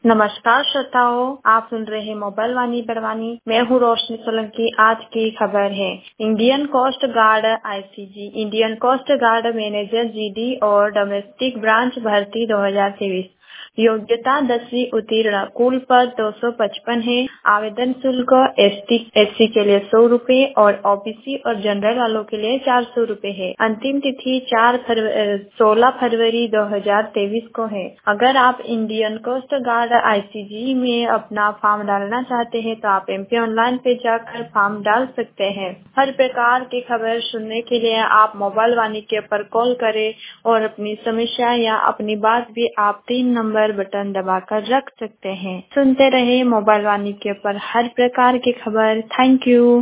नमस्कार श्रोताओं, आप सुन रहे हैं मोबाइल वाणी बड़वानी। मैं हूँ रोशनी सोलंकी। आज की खबर है Indian coast guard ICG, Indian coast guard manager GD और डोमेस्टिक ब्रांच भर्ती 2023। योग्यता 10वीं उत्तीर्ण। कुल पद 255 है। आवेदन शुल्क एससी के लिए 100 रूपए और ओबीसी और जनरल वालों के लिए 400 रूपए है। अंतिम तिथि 16 फरवरी 2023 को है। अगर आप इंडियन कोस्ट गार्ड आईसीजी में अपना फॉर्म डालना चाहते हैं तो आप एमपी ऑनलाइन पे जाकर फॉर्म डाल सकते हैं। हर प्रकार की खबर सुनने के लिए आप मोबाइल वाणी के ऊपर कॉल करें और अपनी समस्या या अपनी बात भी आप 3 नंबर बटन दबाकर रख सकते हैं। सुनते रहे मोबाइल वाणी के ऊपर हर प्रकार की खबर। Thank you.